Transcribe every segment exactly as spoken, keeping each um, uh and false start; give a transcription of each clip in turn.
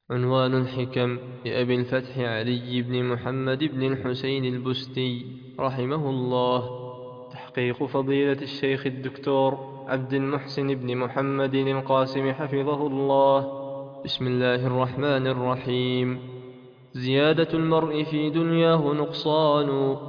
عنوان الحكم لأبي الفتح علي بن محمد بن الحسين البستي رحمه الله. تحقيق فضيلة الشيخ الدكتور عبد المحسن بن محمد القاسم حفظه الله. بسم الله الرحمن الرحيم. زيادة المرء في دنياه نقصان،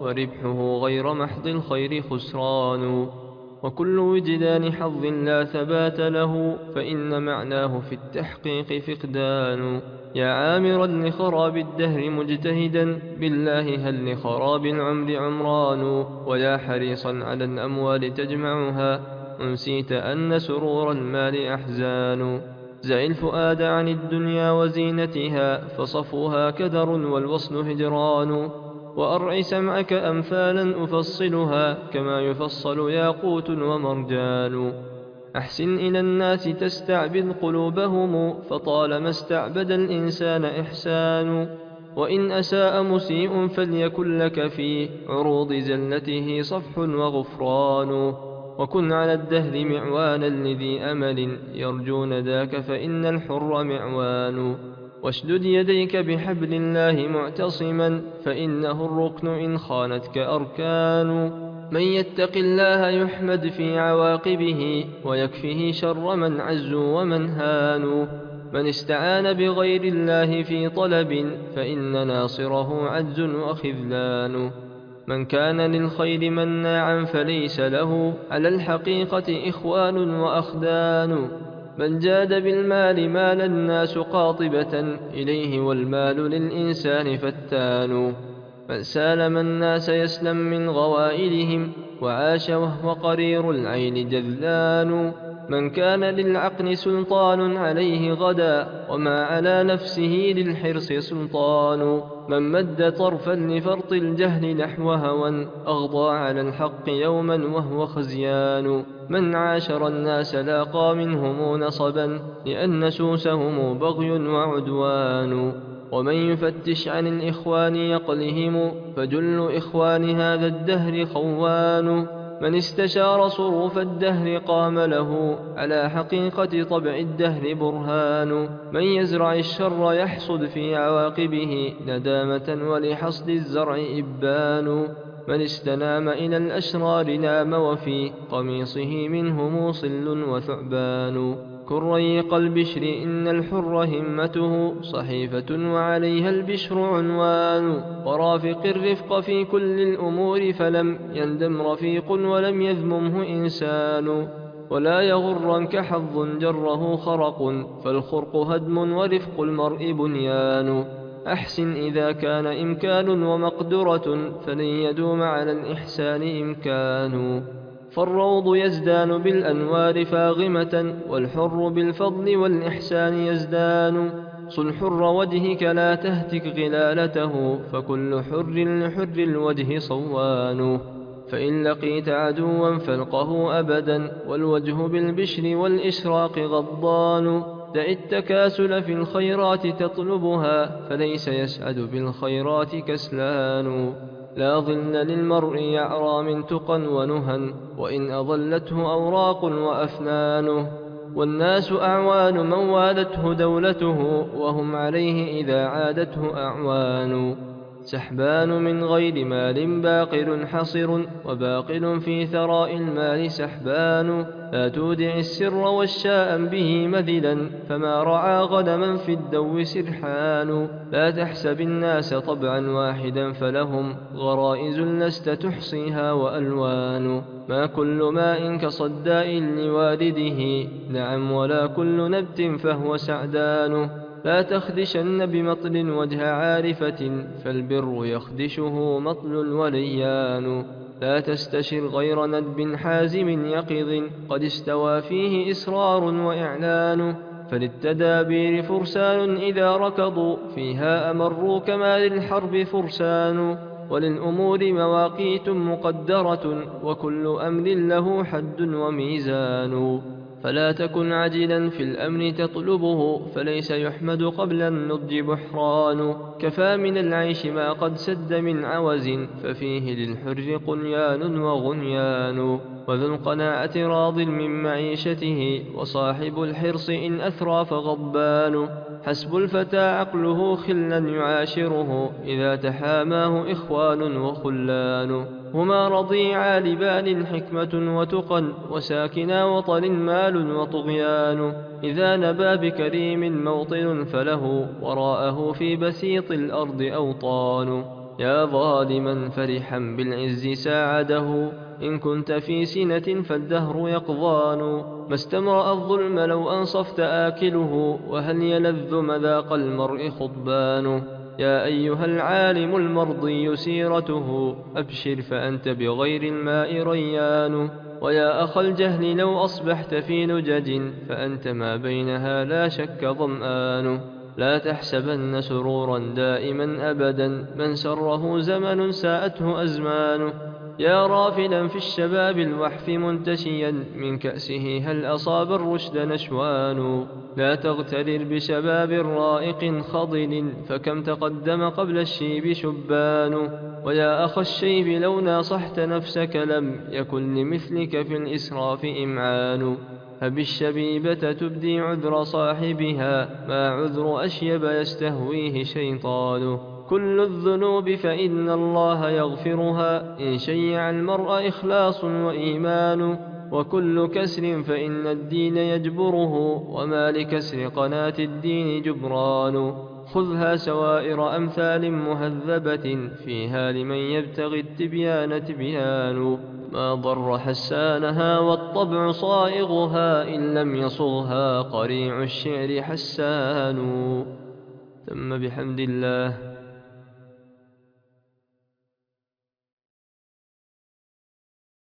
وربحه غير محض الخير خسران. وكل وجدان حظ لا ثبات له، فإن معناه في التحقيق فقدان. يا عامرا لخراب الدهر مجتهدا، بالله هل لخراب العمر عمران. ويا حريصا على الأموال تجمعها، أنسيت أن سرور المال أحزان. زع الفؤاد عن الدنيا وزينتها، فصفوها كدر والوصل هجران. وأرع سمعك أمثالا أفصلها، كما يفصل ياقوت ومرجان. أحسن إلى الناس تستعبد قلوبهم، فطالما استعبد الإنسان إحسان. وإن أساء مسيء فليكن لك في عروض زلته صفح وغفران. وكن على الدهر معوانا لذي أمل، يرجون ذاك فإن الحر معوان. واشدد يديك بحبل الله معتصما، فإنه الركن إن خانتك أركان. من يتق الله يحمد في عواقبه، ويكفه شر من عزوا ومن هانوا. من استعان بغير الله في طلب، فإن ناصره عجز وخذلان. من كان للخير مناعا فليس له على الحقيقة إخوان وأخدان. من جاد بالمال مال الناس قاطبة إليه، والمال للإنسان فتان. من سالم الناس يسلم من غوائلهم، وعاش وهو قرير العين جذلان. من كان للعقل سلطان عليه غدا، وما على نفسه للحرص سلطان. من مد طرفا لفرط الجهل نحو هوى، أغضى على الحق يوما وهو خزيان. من عاشر الناس لاقى منهم نصبا، لأن سوسهم بغي وعدوان. ومن يفتش عن الإخوان يقلهم، فجل إخوان هذا الدهر خوان. من استشار صروف الدهر قام له، على حقيقة طبع الدهر برهان. من يزرع الشر يحصد في عواقبه ندامة، ولحصد الزرع إبان. من استنام إلى الأشرار نام، وفي قميصه منهم صل وثعبان. كن ريق البشر إن الحر همته صحيفة، وعليها البشر عنوان. ورافق الرفق في كل الأمور، فلم يندم رفيق ولم يذممه إنسان. ولا يغرنك حظ جره خرق، فالخرق هدم ورفق المرء بنيان. أحسن إذا كان إمكان ومقدرة، فلن يدوم على الإحسان إمكان. فالروض يزدان بالأنوار فاغمة، والحر بالفضل والإحسان يزدان. صن حر وجهك لا تهتك غلالته، فكل حر لحر الوجه صوان. فإن لقيت عدوا فالقه أبدا، والوجه بالبشر والإشراق غضان. دع التكاسل في الخيرات تطلبها، فليس يسعد بالخيرات كسلان. لا ظل للمرء يعرى من تقى ونهى، وإن أظلته أوراق وأفنان. والناس أعوان من والته دولته، وهم عليه إذا عادته أعوان. سحبان من غير مال باقل حصر، وباقل في ثراء المال سحبان. لا تودع السر والشاء به مذلا، فما رعى غنما في الدو سرحان. لا تحسب الناس طبعا واحدا، فلهم غرائز لست تحصيها وألوان. ما كل ماء كصداء لوالده، نعم ولا كل نبت فهو سعدان. لا تخدشن بمطل وجه عارفة، فالبر يخدشه مطل وليان. لا تستشر غير ندب حازم يقظ، قد استوى فيه إصرار وإعلان. فللتدابير فرسان إذا ركضوا فيها أمروا، كما للحرب فرسان. وللأمور مواقيت مقدرة، وكل أمر له حد وميزان. فلا تكن عجلا في الأمر تطلبه، فليس يحمد قبل النضج بحران. كفى من العيش ما قد سد من عوز، ففيه للحر قنيان وغنيان. وذو القناعة راض من معيشته، وصاحب الحرص إن أثرى فغضبان. حسب الفتى عقله خلا يعاشره، إذا تحاماه إخوان وخلان. هما رضيعا لبال حكمة وتقى، وساكنا وطن مال وطغيان. إذا نبى بكريم موطن فله، وراءه في بسيط الأرض أوطان. يا ظالما فرحا بالعز ساعده، إن كنت في سنة فالدهر يقضان. ما استمرأ الظلم لو أنصفت آكله، وهل يلذ مذاق المرء خضبان. يا أيها العالم المرضي سيرته، أبشر فأنت بغير الماء ريان. ويا أخا الجهل لو أصبحت في لجج، فأنت ما بينها لا شك ظمآن. لا تحسبن سرورا دائما أبدا، من سره زمن ساءته أزمان. يا رافلا في الشباب الوحف منتشيا، من كأسه هل أصاب الرشد نشوان. لا تغترر بشباب رائق خضل، فكم تقدم قبل الشيب شبان. ويا أخا الشيب لو ناصحت نفسك، لم يكن لمثلك في الإسراف إمعان. فبالشبيبة تبدي عذر صاحبها، ما عذر أشيب يستهويه شيطان. كل الذنوب فإن الله يغفرها، إن شيع المرء إخلاص وإيمان. وكل كسر فإن الدين يجبره، وما لكسر قناة الدين جبران. خذها سوائر أمثال مهذبة، فيها لمن يبتغي التبيان تبيان. ما ضر حسانها والطبع صائغها، إن لم يصغها قريع الشعر حسان. ثم بحمد الله